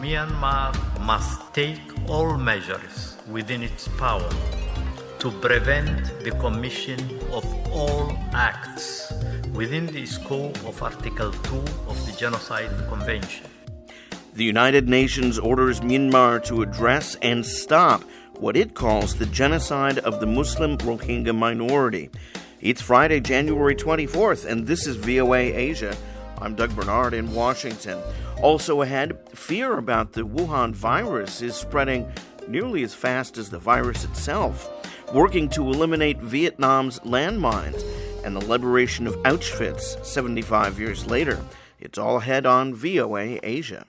Myanmar must take all measures within its power to prevent the commission of all acts within the scope of Article 2 of the Genocide Convention. The United Nations orders Myanmar to address and stop what it calls the genocide of the Muslim Rohingya minority. It's Friday, January 24th, and this is VOA Asia. I'm Doug Bernard in Washington. Also ahead, fear about the Wuhan virus is spreading nearly as fast as the virus itself, working to eliminate Vietnam's landmines and the liberation of Auschwitz 75 years later. It's all ahead on VOA Asia.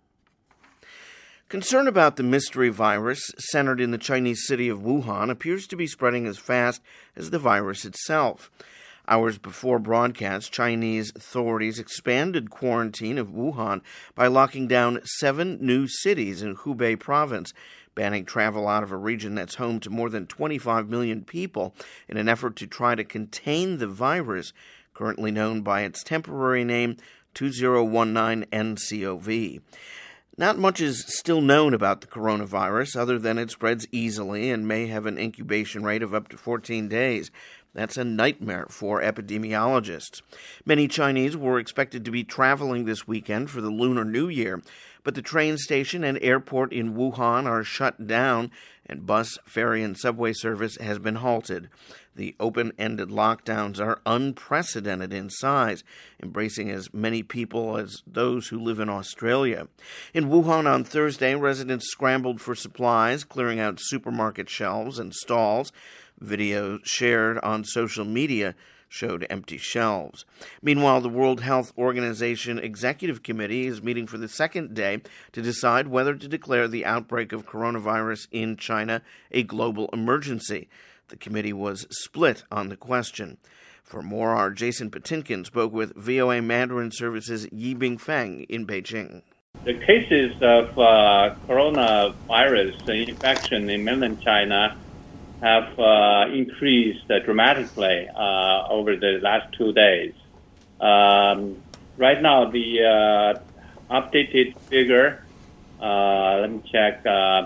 Concern about the mystery virus centered in the Chinese city of Wuhan appears to be spreading as fast as the virus itself. Hours before broadcast, Chinese authorities expanded quarantine of Wuhan by locking down 7 new cities in Hubei province, banning travel out of a region that's home to more than 25 million people in an effort to try to contain the virus, currently known by its temporary name 2019-nCoV. Not much is still known about the coronavirus other than it spreads easily and may have an incubation rate of up to 14 days. That's a nightmare for epidemiologists. Many Chinese were expected to be traveling this weekend for the Lunar New Year, but the train station and airport in Wuhan are shut down, and bus, ferry, and subway service has been halted. The open-ended lockdowns are unprecedented in size, embracing as many people as those who live in Australia. In Wuhan on Thursday, residents scrambled for supplies, clearing out supermarket shelves and stalls. Videos shared on social media showed empty shelves. Meanwhile, the World Health Organization Executive Committee is meeting for the second day to decide whether to declare the outbreak of coronavirus in China a global emergency. The committee was split on the question. For more, our Jason Patinkin spoke with VOA Mandarin Service's Yibing Feng in Beijing. The cases of coronavirus infection in mainland China have increased dramatically over the last 2 days. Right now, the updated figure, let me check,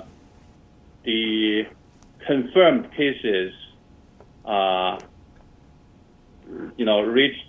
the confirmed cases, reached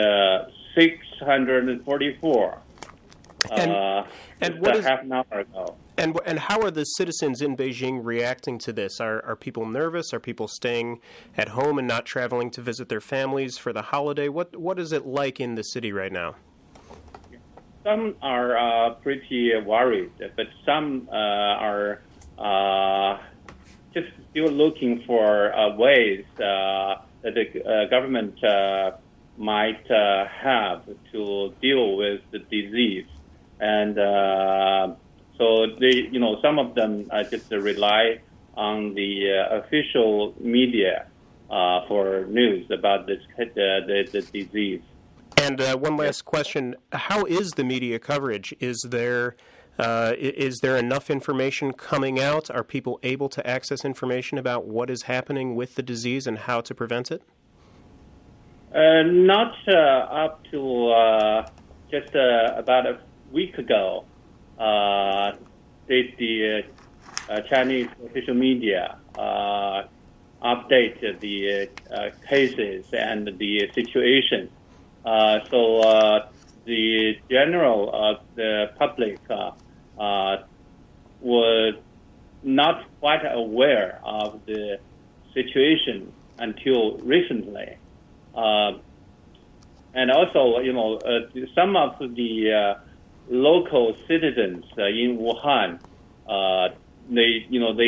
644. And what is half an hour ago. And how are the citizens in Beijing reacting to this? Are people nervous? Are people staying at home and not traveling to visit their families for the holiday? What is it like in the city right now? Some are pretty worried, but some are just still looking for ways that the government might have to deal with the disease. And so they, some of them just rely on the official media for news about this the disease. And one last question: how is the media coverage? Is there enough information coming out? Are people able to access information about what is happening with the disease and how to prevent it? Not up to just about a week ago. The Chinese official media update the cases and the situation. So the the public was not quite aware of the situation until recently. And also, some of the local citizens in Wuhan, they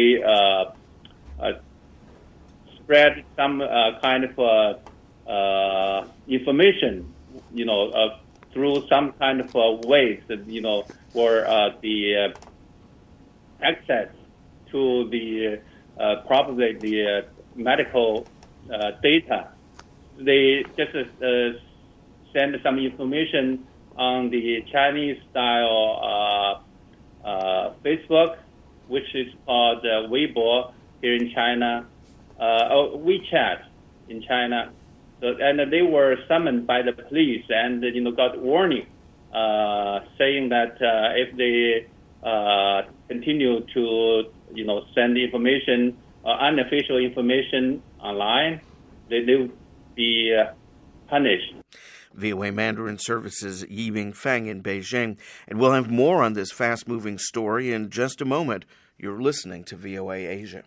spread some kind of information, through some kind of ways that, for the access to the probably the medical data. They just send some information on the Chinese-style Facebook, which is called Weibo here in China, WeChat in China. So, and they were summoned by the police and got warning, saying that if they continue to, send information, unofficial information online, they will be punished. VOA Mandarin Services' Yiming Feng in Beijing. And we'll have more on this fast-moving story in just a moment. You're listening to VOA Asia.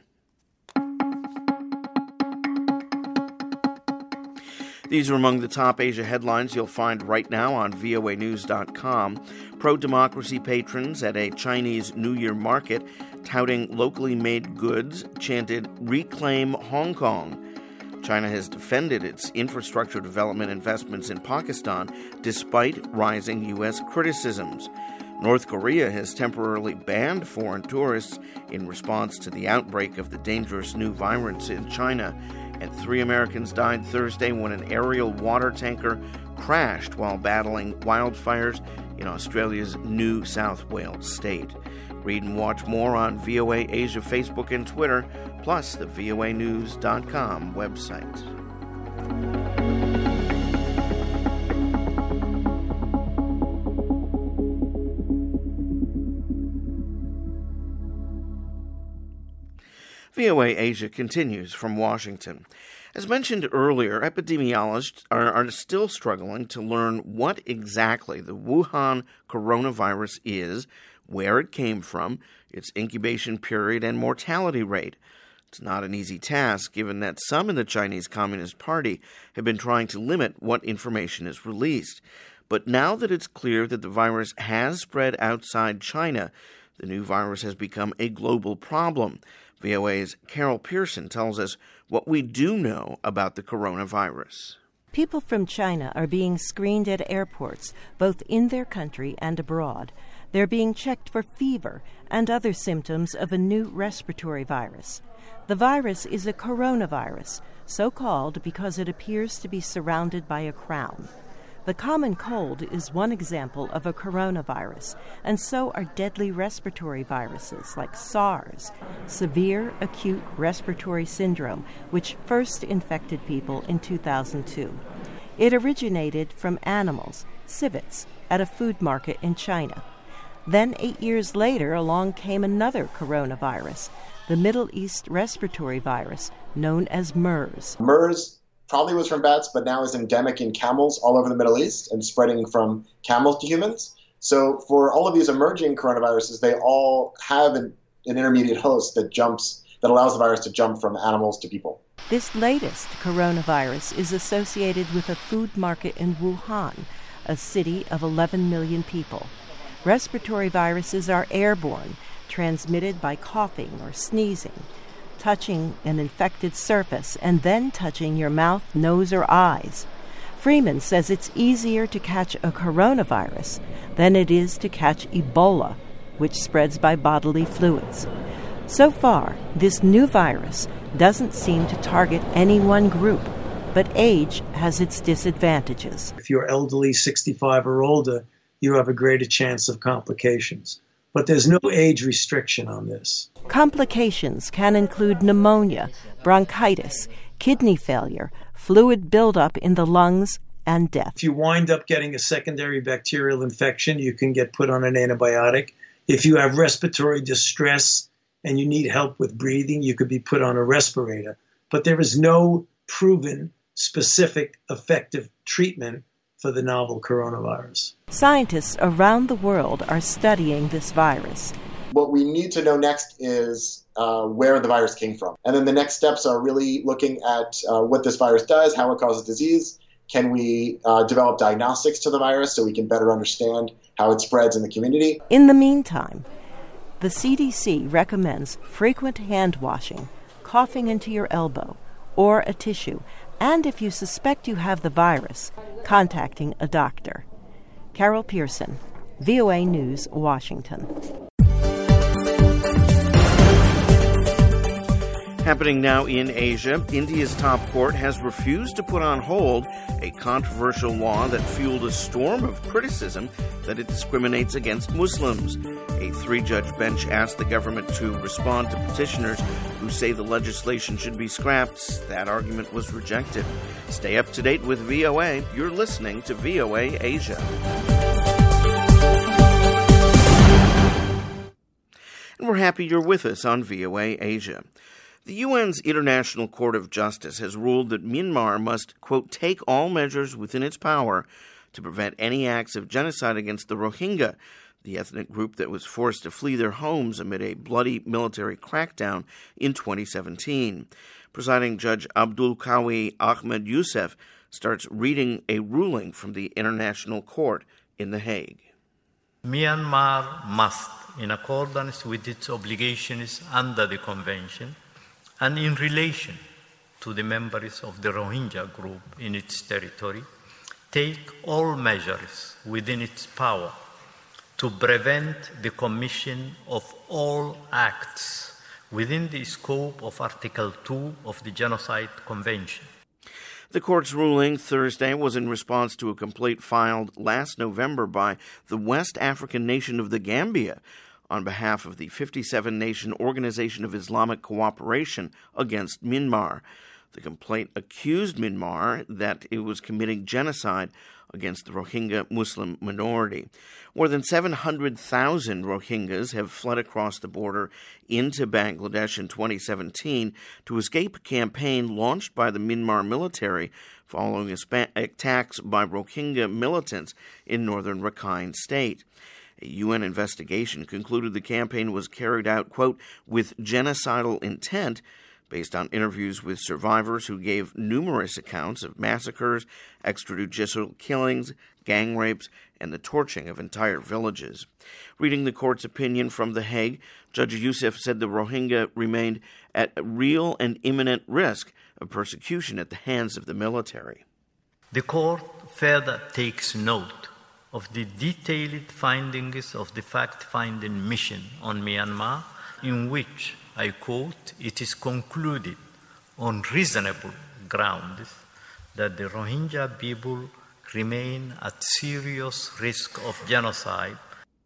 These are among the top Asia headlines you'll find right now on voanews.com. Pro-democracy patrons at a Chinese New Year market touting locally made goods chanted, "Reclaim Hong Kong." China has defended its infrastructure development investments in Pakistan despite rising U.S. criticisms. North Korea has temporarily banned foreign tourists in response to the outbreak of the dangerous new virus in China. And 3 Americans died Thursday when an aerial water tanker crashed while battling wildfires in Australia's New South Wales state. Read and watch more on VOA Asia Facebook and Twitter, plus the voanews.com website. VOA Asia continues from Washington. As mentioned earlier, epidemiologists are still struggling to learn what exactly the Wuhan coronavirus is, where it came from, its incubation period, and mortality rate. It's not an easy task, given that some in the Chinese Communist Party have been trying to limit what information is released. But now that it's clear that the virus has spread outside China, the new virus has become a global problem. VOA's Carol Pearson tells us what we do know about the coronavirus. People from China are being screened at airports, both in their country and abroad. They're being checked for fever and other symptoms of a new respiratory virus. The virus is a coronavirus, so called because it appears to be surrounded by a crown. The common cold is one example of a coronavirus, and so are deadly respiratory viruses like SARS, severe acute respiratory syndrome, which first infected people in 2002. It originated from animals, civets, at a food market in China. Then 8 years later, along came another coronavirus, the Middle East respiratory virus, known as MERS. MERS probably was from bats, but now is endemic in camels all over the Middle East and spreading from camels to humans. So for all of these emerging coronaviruses, they all have an intermediate host that allows the virus to jump from animals to people. This latest coronavirus is associated with a food market in Wuhan, a city of 11 million people. Respiratory viruses are airborne, transmitted by coughing or sneezing, touching an infected surface, and then touching your mouth, nose, or eyes. Freeman says it's easier to catch a coronavirus than it is to catch Ebola, which spreads by bodily fluids. So far, this new virus doesn't seem to target any one group, but age has its disadvantages. If you're elderly, 65 or older, you have a greater chance of complications. But there's no age restriction on this. Complications can include pneumonia, bronchitis, kidney failure, fluid buildup in the lungs, and death. If you wind up getting a secondary bacterial infection, you can get put on an antibiotic. If you have respiratory distress and you need help with breathing, you could be put on a respirator. But there is no proven, specific, effective treatment for the novel coronavirus. Scientists around the world are studying this virus. What we need to know next is where the virus came from. And then the next steps are really looking at what this virus does, how it causes disease. Can we develop diagnostics to the virus so we can better understand how it spreads in the community? In the meantime, the CDC recommends frequent hand washing, coughing into your elbow, or a tissue, and if you suspect you have the virus, contacting a doctor. Carol Pearson, VOA News, Washington. Happening now in Asia, India's top court has refused to put on hold a controversial law that fueled a storm of criticism that it discriminates against Muslims. A 3-judge bench asked the government to respond to petitioners who say the legislation should be scrapped. That argument was rejected. Stay up to date with VOA. You're listening to VOA Asia. and we're happy you're with us on VOA Asia. The UN's International Court of Justice has ruled that Myanmar must, quote, take all measures within its power to prevent any acts of genocide against the Rohingya, the ethnic group that was forced to flee their homes amid a bloody military crackdown in 2017. Presiding Judge Abdul Qawi Ahmed Youssef starts reading a ruling from the International Court in The Hague. Myanmar must, in accordance with its obligations under the Convention and in relation to the members of the Rohingya group in its territory, take all measures within its power to prevent the commission of all acts within the scope of Article 2 of the Genocide Convention. The court's ruling Thursday was in response to a complaint filed last November by the West African nation of the Gambia on behalf of the 57-nation Organization of Islamic Cooperation against Myanmar. The complaint accused Myanmar that it was committing genocide against the Rohingya Muslim minority. More than 700,000 Rohingyas have fled across the border into Bangladesh in 2017 to escape a campaign launched by the Myanmar military following attacks by Rohingya militants in northern Rakhine State. A UN investigation concluded the campaign was carried out, quote, with genocidal intent, based on interviews with survivors who gave numerous accounts of massacres, extrajudicial killings, gang rapes, and the torching of entire villages. Reading the court's opinion from The Hague, Judge Youssef said the Rohingya remained at real and imminent risk of persecution at the hands of the military. The court further takes note of the detailed findings of the fact-finding mission on Myanmar, in which, I quote, it is concluded on reasonable grounds that the Rohingya people remain at serious risk of genocide.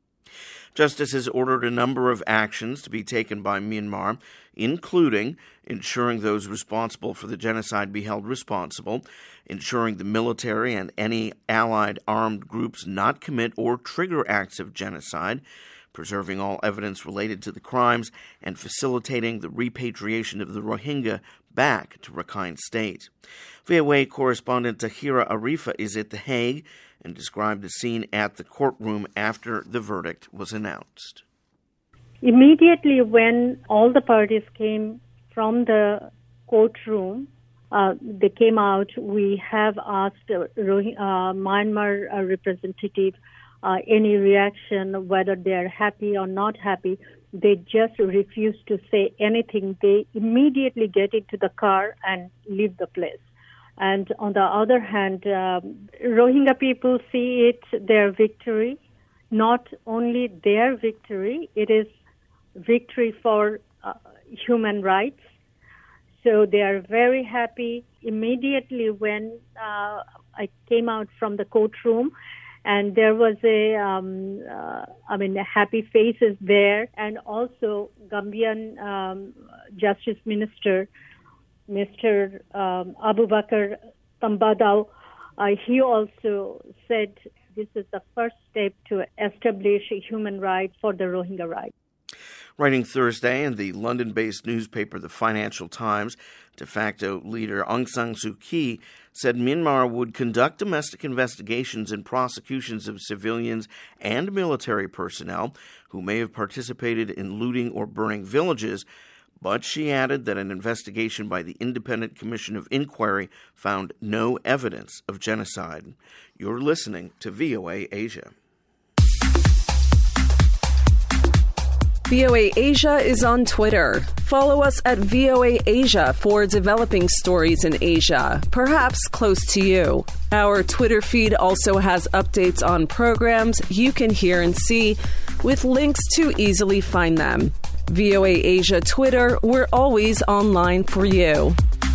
Justice has ordered a number of actions to be taken by Myanmar, including ensuring those responsible for the genocide be held responsible, ensuring the military and any allied armed groups not commit or trigger acts of genocide, preserving all evidence related to the crimes, and facilitating the repatriation of the Rohingya back to Rakhine State. VOA correspondent Tahira Arifa is at The Hague and described the scene at the courtroom after the verdict was announced. Immediately when all the parties came from the courtroom, they came out, we have asked Myanmar representative any reaction, whether they're happy or not happy. They just refuse to say anything. They immediately get into the car and leave the place. And on the other hand, Rohingya people see it their victory, not only their victory, it is victory for human rights. So they are very happy. Immediately when I came out from the courtroom, and there was happy faces there, and also Gambian Justice Minister, Mr. Abu Bakr Tambadao, he also said this is the first step to establish human rights for the Rohingya rights. Writing Thursday in the London-based newspaper The Financial Times, de facto leader Aung San Suu Kyi said Myanmar would conduct domestic investigations and prosecutions of civilians and military personnel who may have participated in looting or burning villages, but she added that an investigation by the Independent Commission of Inquiry found no evidence of genocide. You're listening to VOA Asia. VOA Asia is on Twitter. Follow us at VOA Asia for developing stories in Asia, perhaps close to you. Our Twitter feed also has updates on programs you can hear and see, with links to easily find them. VOA Asia Twitter, we're always online for you.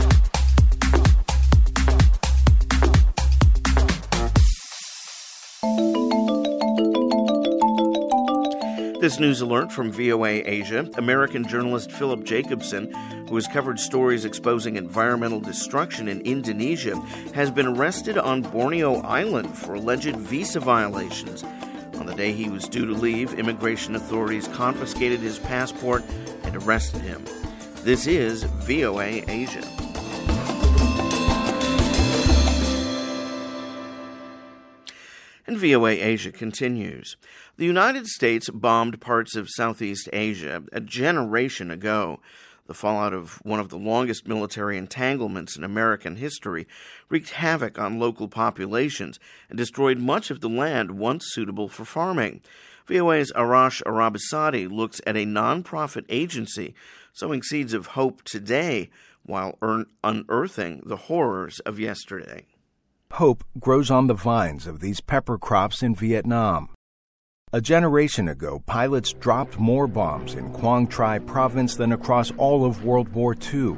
This news alert from VOA Asia. American journalist Philip Jacobson, who has covered stories exposing environmental destruction in Indonesia, has been arrested on Borneo Island for alleged visa violations. On the day he was due to leave, immigration authorities confiscated his passport and arrested him. This is VOA Asia. And VOA Asia continues. The United States bombed parts of Southeast Asia a generation ago. The fallout of one of the longest military entanglements in American history wreaked havoc on local populations and destroyed much of the land once suitable for farming. VOA's Arash Arabasadi looks at a nonprofit agency sowing seeds of hope today while unearthing the horrors of yesterday. Hope grows on the vines of these pepper crops in Vietnam. A generation ago, pilots dropped more bombs in Quang Tri province than across all of World War II.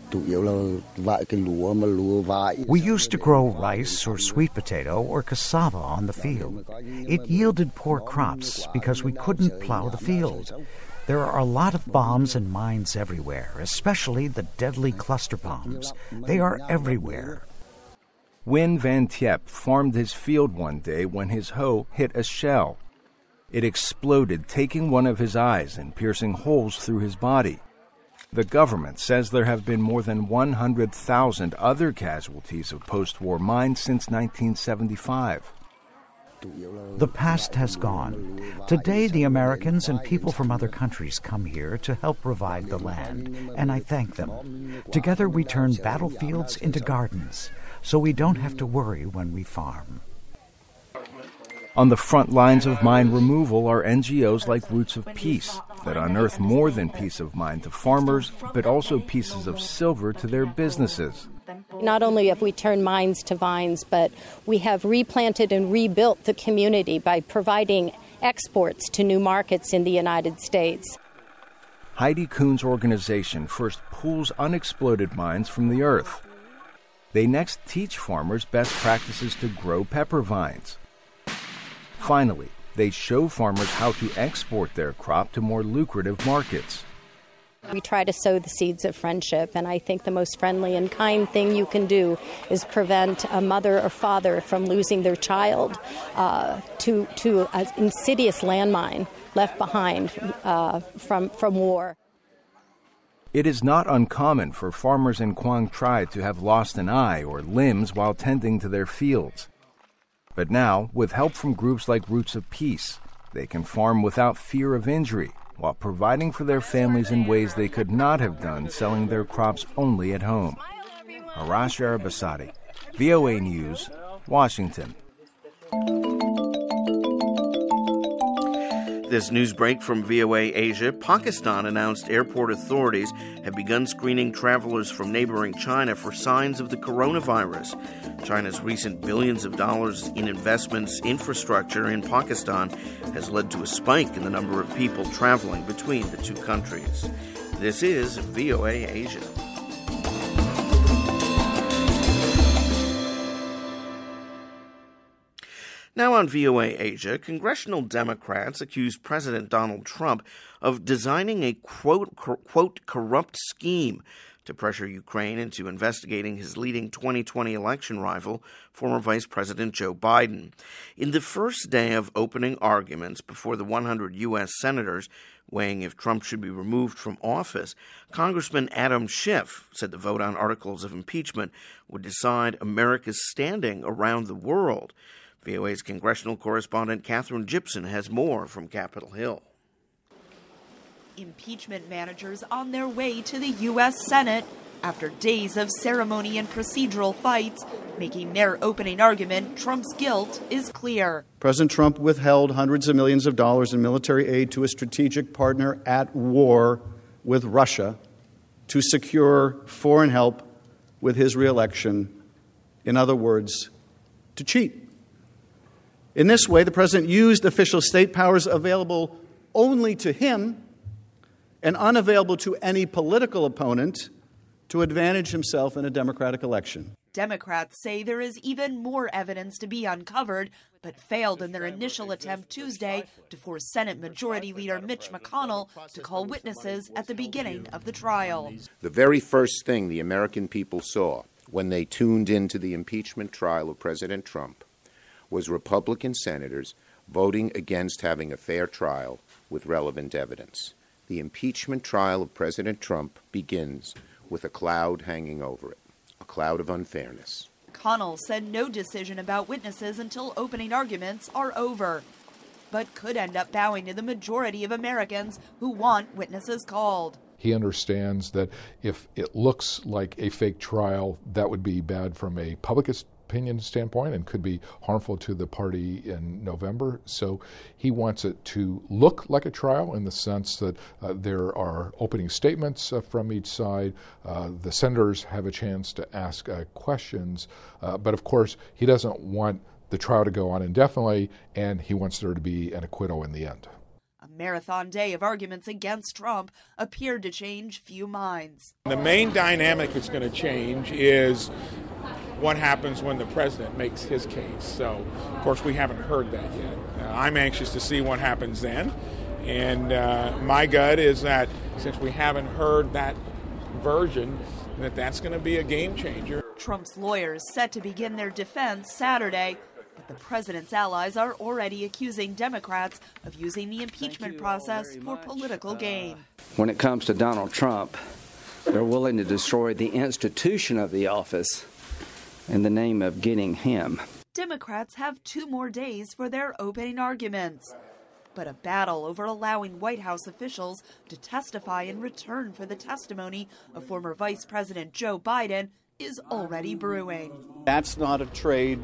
We used to grow rice or sweet potato or cassava on the field. It yielded poor crops because we couldn't plow the field. There are a lot of bombs and mines everywhere, especially the deadly cluster bombs. They are everywhere. Win Van Tiep farmed his field one day when his hoe hit a shell. It exploded, taking one of his eyes and piercing holes through his body. The government says there have been more than 100,000 other casualties of post-war mines since 1975. The past has gone. Today, the Americans and people from other countries come here to help revive the land, and I thank them. Together, we turn battlefields into gardens, so we don't have to worry when we farm. On the front lines of mine removal are NGOs like Roots of Peace that unearth more than peace of mind to farmers, but also pieces of silver to their businesses. Not only have we turned mines to vines, but we have replanted and rebuilt the community by providing exports to new markets in the United States. Heidi Kuhn's organization first pulls unexploded mines from the earth. They next teach farmers best practices to grow pepper vines. Finally, they show farmers how to export their crop to more lucrative markets. We try to sow the seeds of friendship, and I think the most friendly and kind thing you can do is prevent a mother or father from losing their child to an insidious landmine left behind from war. It is not uncommon for farmers in Quang Tri to have lost an eye or limbs while tending to their fields. But now, with help from groups like Roots of Peace, they can farm without fear of injury, while providing for their families in ways they could not have done selling their crops only at home. Arash Arabasadi, VOA News, Washington. This news break from VOA Asia. Pakistan announced airport authorities have begun screening travelers from neighboring China for signs of the coronavirus. China's recent billions of dollars in investments infrastructure in Pakistan has led to a spike in the number of people traveling between the two countries. This is VOA Asia. Now on VOA Asia, congressional Democrats accused President Donald Trump of designing a quote, corrupt scheme to pressure Ukraine into investigating his leading 2020 election rival, former Vice President Joe Biden. In the first day of opening arguments before the 100 U.S. senators weighing if Trump should be removed from office, Congressman Adam Schiff said the vote on articles of impeachment would decide America's standing around the world. VOA's congressional correspondent Catherine Gibson has more from Capitol Hill. Impeachment managers on their way to the U.S. Senate after days of ceremony and procedural fights, making their opening argument Trump's guilt is clear. President Trump withheld hundreds of millions of dollars in military aid to a strategic partner at war with Russia to secure foreign help with his reelection. In other words, to cheat. In this way, the president used official state powers available only to him and unavailable to any political opponent to advantage himself in a Democratic election. Democrats say there is even more evidence to be uncovered, but failed in their initial attempt Tuesday to force Senate Majority Leader Mitch McConnell to call witnesses at the beginning of the trial. The very first thing the American people saw when they tuned into the impeachment trial of President Trump was Republican senators voting against having a fair trial with relevant evidence. The impeachment trial of President Trump begins with a cloud hanging over it, a cloud of unfairness. McConnell said no decision about witnesses until opening arguments are over, but could end up bowing to the majority of Americans who want witnesses called. He understands that if it looks like a fake trial, that would be bad from a public opinion standpoint and could be harmful to the party in November. So he wants it to look like a trial in the sense that there are opening statements from each side. The senators have a chance to ask questions. But of course, he doesn't want the trial to go on indefinitely, and he wants there to be an acquittal in the end. A marathon day of arguments against Trump appeared to change few minds. The main dynamic that's going to change is what happens when the president makes his case. So, of course, we haven't heard that yet. I'm anxious to see what happens then. And my gut is that since we haven't heard that version, that's going to be a game changer. Trump's lawyers set to begin their defense Saturday, but the president's allies are already accusing Democrats of using the impeachment process for political gain. When it comes to Donald Trump, they're willing to destroy the institution of the office in the name of getting him. Democrats have 2 more days for their opening arguments. But a battle over allowing White House officials to testify in return for the testimony of former Vice President Joe Biden is already brewing. That's not a trade.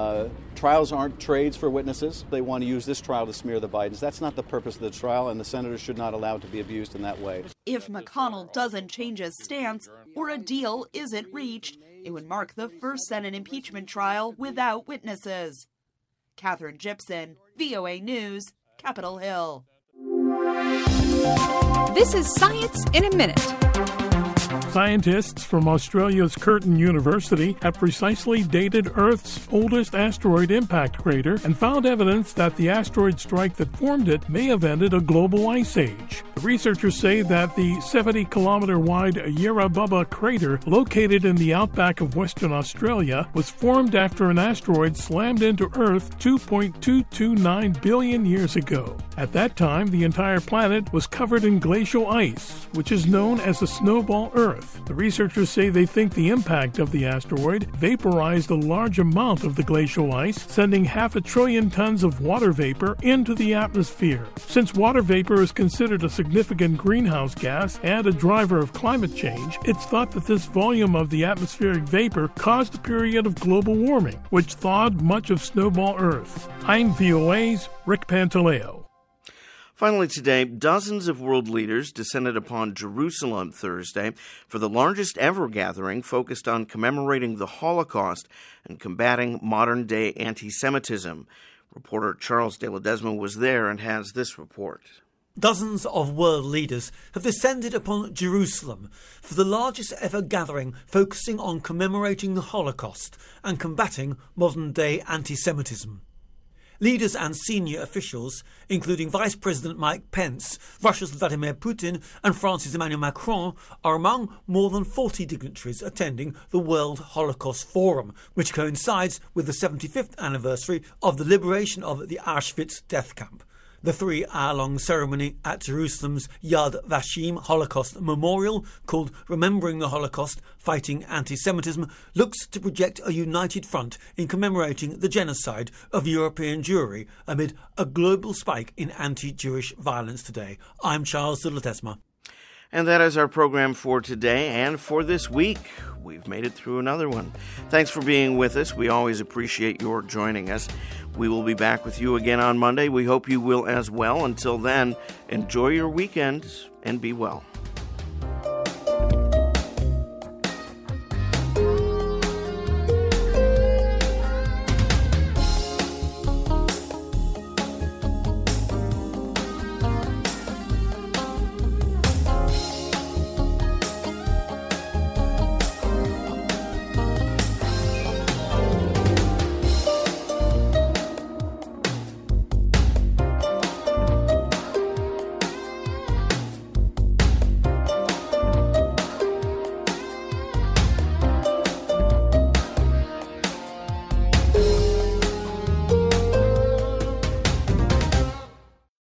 Trials aren't trades for witnesses. They want to use this trial to smear the Bidens. That's not the purpose of the trial, and the senators should not allow it to be abused in that way. If McConnell doesn't change his stance or a deal isn't reached, it would mark the first Senate impeachment trial without witnesses. Catherine Gibson, VOA News, Capitol Hill. This is Science in a Minute. Scientists from Australia's Curtin University have precisely dated Earth's oldest asteroid impact crater and found evidence that the asteroid strike that formed it may have ended a global ice age. The researchers say that the 70-kilometer-wide Yarra Bubba crater, located in the outback of Western Australia, was formed after an asteroid slammed into Earth 2.229 billion years ago. At that time, the entire planet was covered in glacial ice, which is known as a snowball Earth. The researchers say they think the impact of the asteroid vaporized a large amount of the glacial ice, sending 500 billion tons of water vapor into the atmosphere. Since water vapor is considered a significant greenhouse gas and a driver of climate change, it's thought that this volume of the atmospheric vapor caused a period of global warming, which thawed much of snowball Earth. I'm VOA's Rick Pantaleo. Finally today, dozens of world leaders descended upon Jerusalem Thursday for the largest ever gathering focused on commemorating the Holocaust and combating modern-day anti-Semitism. Reporter Charles de Ledesma was there and has this report. Dozens of world leaders have descended upon Jerusalem for the largest ever gathering focusing on commemorating the Holocaust and combating modern-day anti-Semitism. Leaders and senior officials, including Vice President Mike Pence, Russia's Vladimir Putin and France's Emmanuel Macron, are among more than 40 dignitaries attending the World Holocaust Forum, which coincides with the 75th anniversary of the liberation of the Auschwitz death camp. The 3-hour-long ceremony at Jerusalem's Yad Vashem Holocaust Memorial, called Remembering the Holocaust, Fighting Anti-Semitism, looks to project a united front in commemorating the genocide of European Jewry amid a global spike in anti-Jewish violence today. I'm Charles de Ledesma. And that is our program for today and for this week. We've made it through another one. Thanks for being with us. We always appreciate your joining us. We will be back with you again on Monday. We hope you will as well. Until then, enjoy your weekend and be well.